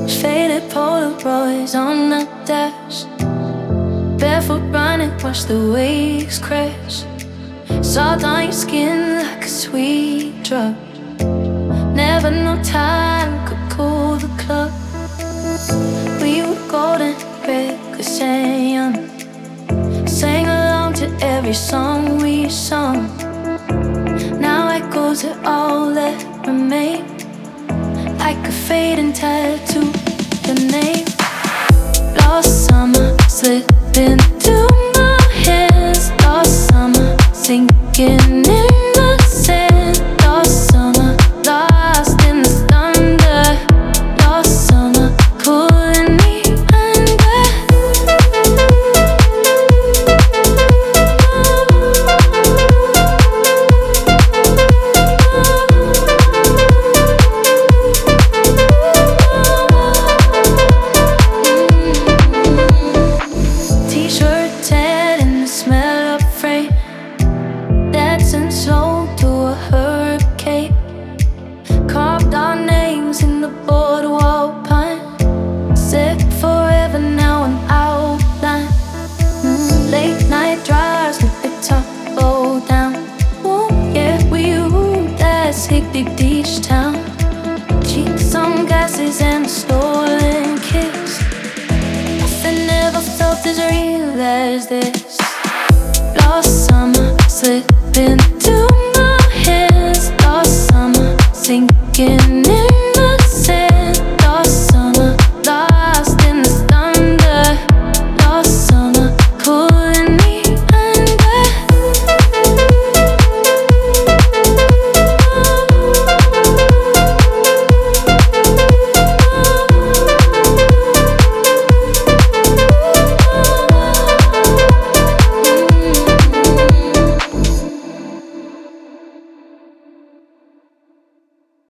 Faded Polaroids on the dash. Barefoot running, watch the waves crash. Salt on your skin like a sweet drug. Never no time could cool the club. We were golden, reckless and young. Sang along to every song we sung. Now echoes are all that remain, like a fading tattoo, your name. Lost summer, slip into my hands. Lost summer, sinking in the sand. Lost summer, lost in the thunder. Lost summer, pulling me under. T-shirt tan and the smell of rain, dancing soul to a hurricane. Carved our names in the boardwalk pine. Said forever, now an outline. Late night drives with the top roll down. Oh yeah, we ruled that hectic beach town. Cheeks on glasses and a stolen kiss. Nothing ever felt as real as this.